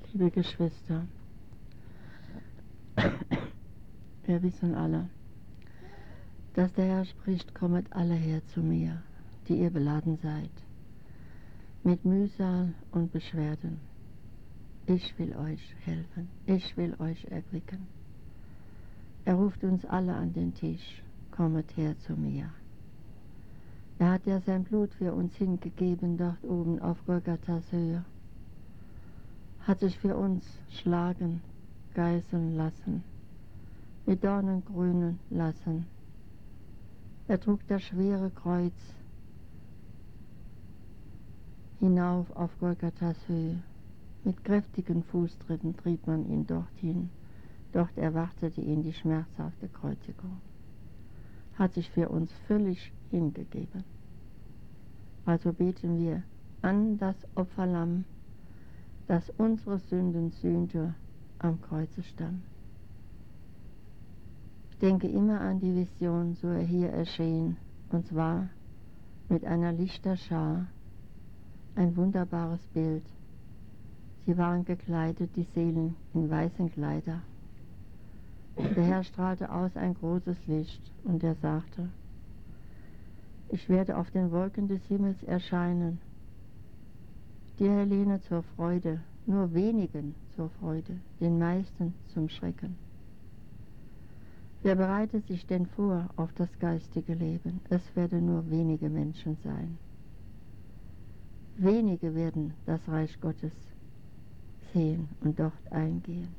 Liebe Geschwister, wir wissen alle, dass der Herr spricht, kommet alle her zu mir, die ihr beladen seid, mit Mühsal und Beschwerden. Ich will euch helfen, ich will euch erquicken. Er ruft uns alle an den Tisch, kommet her zu mir. Er hat ja sein Blut für uns hingegeben, dort oben auf Golgathas Höhe, hat sich für uns schlagen, geißeln lassen, mit Dornen grünen lassen. Er trug das schwere Kreuz hinauf auf Golgathas Höhe. Mit kräftigen Fußtritten trieb man ihn dorthin. Dort erwartete ihn die schmerzhafte Kreuzigung. Hat sich für uns völlig hingegeben. Also beten wir an das Opferlamm, das unsere Sünden sühnte, am Kreuze stand. Ich denke immer an die Vision, so er hier erschien, und zwar mit einer Lichterschar, ein wunderbares Bild. Sie waren gekleidet, die Seelen, in weißen Kleider. Der Herr strahlte aus ein großes Licht, und er sagte, ich werde auf den Wolken des Himmels erscheinen, dir, Helene, zur Freude, nur wenigen zur Freude, den meisten zum Schrecken. Wer bereitet sich denn vor auf das geistige Leben? Es werden nur wenige Menschen sein. Wenige werden das Reich Gottes sehen und dort eingehen.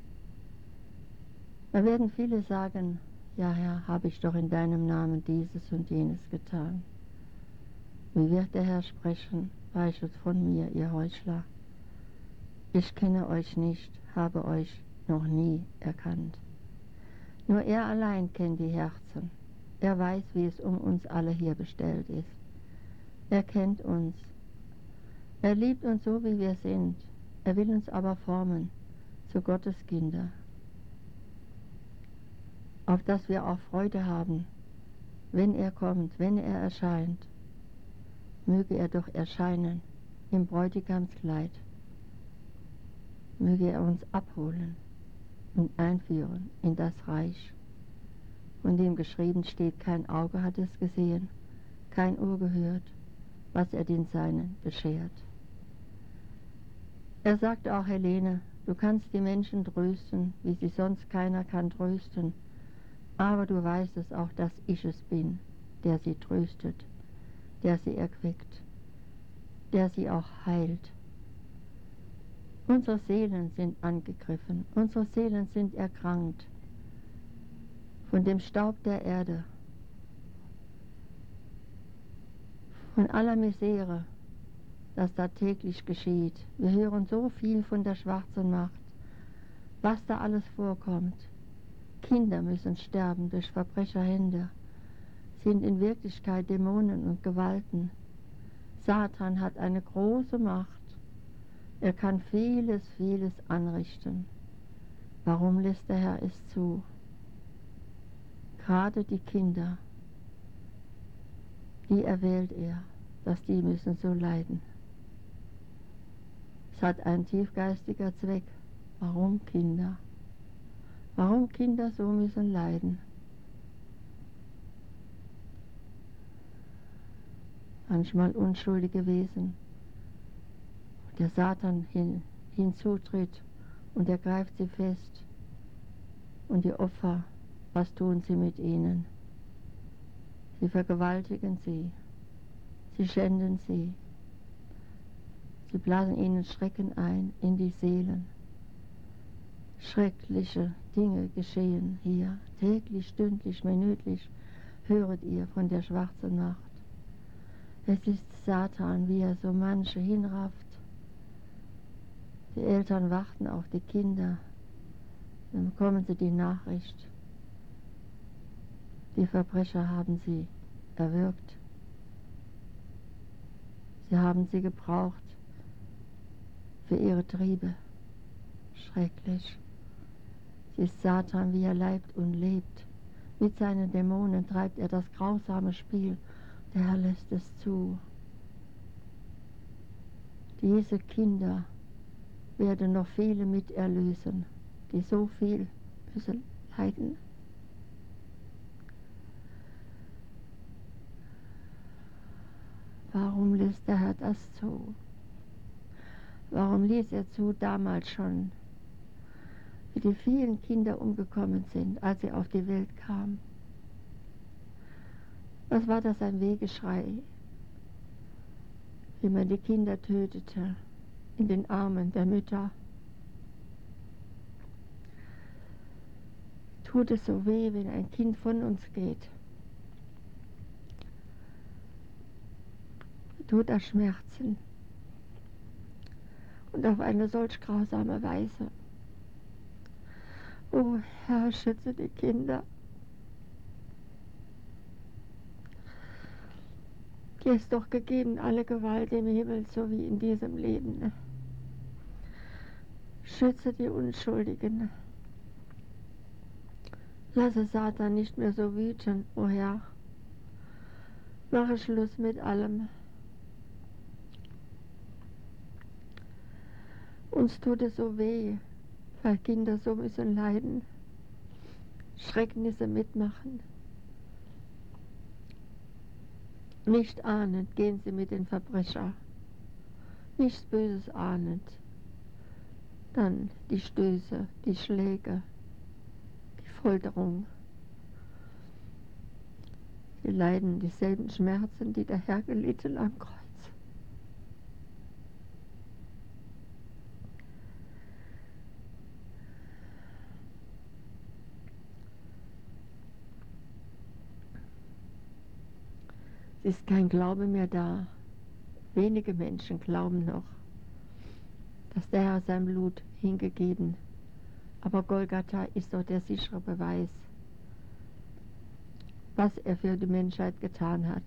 Da werden viele sagen, ja Herr, habe ich doch in deinem Namen dieses und jenes getan. Wie wird der Herr sprechen? Weichet von mir, ihr Heuchler. Ich kenne euch nicht, habe euch noch nie erkannt. Nur er allein kennt die Herzen. Er weiß, wie es um uns alle hier bestellt ist. Er kennt uns. Er liebt uns so, wie wir sind. Er will uns aber formen zu Gottes Kinder, auf dass wir auch Freude haben, wenn er kommt, wenn er erscheint. Möge er doch erscheinen im Bräutigamskleid. Möge er uns abholen und einführen in das Reich, von dem geschrieben steht, kein Auge hat es gesehen, kein Ohr gehört, was er den Seinen beschert. Er sagt auch, Helene, du kannst die Menschen trösten, wie sie sonst keiner kann trösten, aber du weißt es auch, dass ich es bin, der sie tröstet, der sie erquickt, der sie auch heilt. Unsere Seelen sind angegriffen, unsere Seelen sind erkrankt von dem Staub der Erde, von aller Misere, das da täglich geschieht. Wir hören so viel von der schwarzen Macht, was da alles vorkommt. Kinder müssen sterben durch Verbrecherhände, sind in Wirklichkeit Dämonen und Gewalten. Satan hat eine große Macht. Er kann vieles, vieles anrichten. Warum lässt der Herr es zu? Gerade die Kinder, die erwählt er, dass die müssen so leiden. Es hat einen tiefgeistiger Zweck. Warum Kinder? Warum Kinder so müssen leiden? Manchmal unschuldige Wesen. Der Satan hinzutritt und er greift sie fest. Und die Opfer, was tun sie mit ihnen? Sie vergewaltigen sie, sie schänden sie, sie blasen ihnen Schrecken ein in die Seelen. Schreckliche Dinge geschehen hier, täglich, stündlich, minütlich höret ihr von der schwarzen Macht. Es ist Satan, wie er so manche hinrafft. Die Eltern warten auf die Kinder, dann bekommen sie die Nachricht. Die Verbrecher haben sie erwürgt. Sie haben sie gebraucht für ihre Triebe. Schrecklich. Es ist Satan, wie er leibt und lebt. Mit seinen Dämonen treibt er das grausame Spiel. Der Herr lässt es zu. Diese Kinder werde noch viele mit erlösen, die so viel müssen leiden. Warum lässt der Herr das zu? Warum ließ er zu damals schon, wie die vielen Kinder umgekommen sind, als sie auf die Welt kamen? Was war das, ein Wehgeschrei, wie man die Kinder tötete in den Armen der Mütter? Tut es so weh, wenn ein Kind von uns geht? Tut das Schmerzen und auf eine solch grausame Weise. O Herr, schütze die Kinder. Dir ist doch gegeben alle Gewalt im Himmel sowie in diesem Leben. Schütze die Unschuldigen. Lasse Satan nicht mehr so wüten, o Herr. Mache Schluss mit allem. Uns tut es so weh, weil Kinder so müssen leiden, Schrecknisse mitmachen. Nicht ahnend gehen sie mit den Verbrechern, nichts Böses ahnend. Dann die Stöße, die Schläge, die Folterung. Sie leiden dieselben Schmerzen, die der Herr gelitten am Kreuz. Es ist kein Glaube mehr da. Wenige Menschen glauben noch, dass der Herr sein Blut hingegeben. Aber Golgatha ist doch der sichere Beweis, was er für die Menschheit getan hat.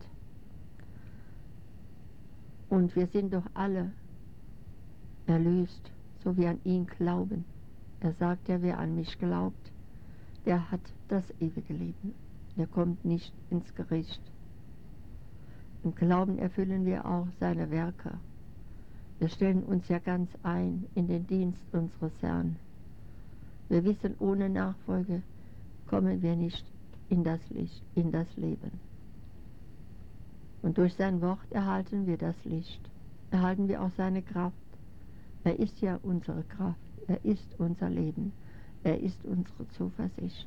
Und wir sind doch alle erlöst, so wie an ihn glauben. Er sagt ja, wer an mich glaubt, der hat das ewige Leben. Der kommt nicht ins Gericht. Im Glauben erfüllen wir auch seine Werke. Wir stellen uns ja ganz ein in den Dienst unseres Herrn. Wir wissen, ohne Nachfolge kommen wir nicht in das Licht, in das Leben. Und durch sein Wort erhalten wir das Licht, erhalten wir auch seine Kraft. Er ist ja unsere Kraft, er ist unser Leben, er ist unsere Zuversicht.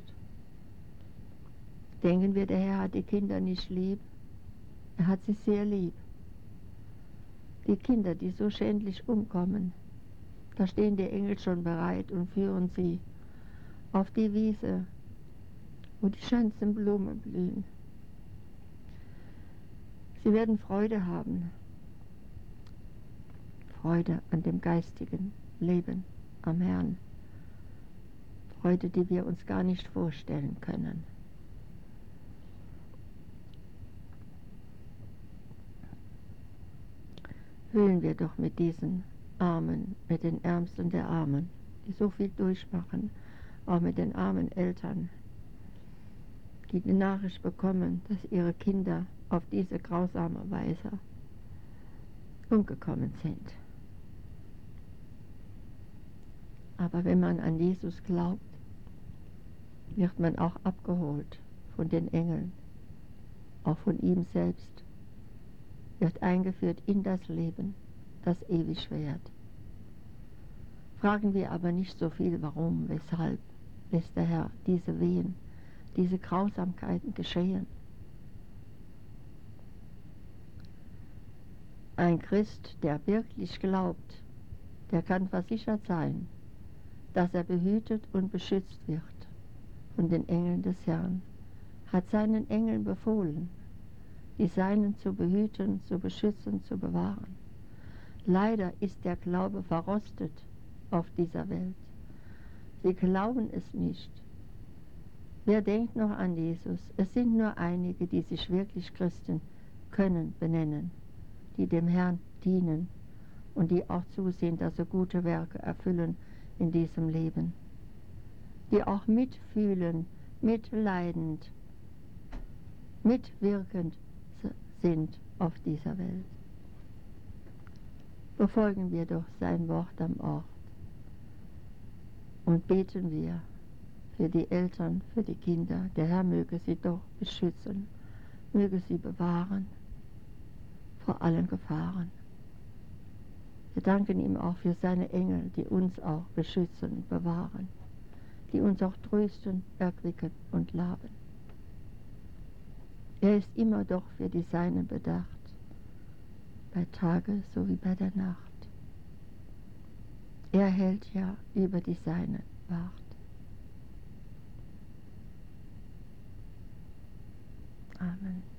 Denken wir, der Herr hat die Kinder nicht lieb? Er hat sie sehr lieb. Die Kinder, die so schändlich umkommen, da stehen die Engel schon bereit und führen sie auf die Wiese, wo die schönsten Blumen blühen. Sie werden Freude haben. Freude an dem geistigen Leben am Herrn. Freude, die wir uns gar nicht vorstellen können. Fühlen wir doch mit diesen Armen, mit den Ärmsten der Armen, die so viel durchmachen, auch mit den armen Eltern, die die Nachricht bekommen, dass ihre Kinder auf diese grausame Weise umgekommen sind. Aber wenn man an Jesus glaubt, wird man auch abgeholt von den Engeln, auch von ihm selbst, wird eingeführt in das Leben, das ewig währt. Fragen wir aber nicht so viel, warum, weshalb lässt der Herr diese Wehen, diese Grausamkeiten geschehen. Ein Christ, der wirklich glaubt, der kann versichert sein, dass er behütet und beschützt wird von den Engeln des Herrn, hat seinen Engeln befohlen, die Seinen zu behüten, zu beschützen, zu bewahren. Leider ist der Glaube verrostet auf dieser Welt. Sie glauben es nicht. Wer denkt noch an Jesus? Es sind nur einige, die sich wirklich Christen können benennen, die dem Herrn dienen und die auch zusehen, dass sie gute Werke erfüllen in diesem Leben, die auch mitfühlen, mitleidend, mitwirkend sind auf dieser Welt. Befolgen wir doch sein Wort am Ort. Und beten wir für die Eltern, für die Kinder. Der Herr möge sie doch beschützen, möge sie bewahren vor allen Gefahren. Wir danken ihm auch für seine Engel, die uns auch beschützen, bewahren, die uns auch trösten, erquicken und laben. Er ist immer doch für die Seinen bedacht, bei Tage sowie bei der Nacht. Er hält ja über die Seinen Wacht. Amen.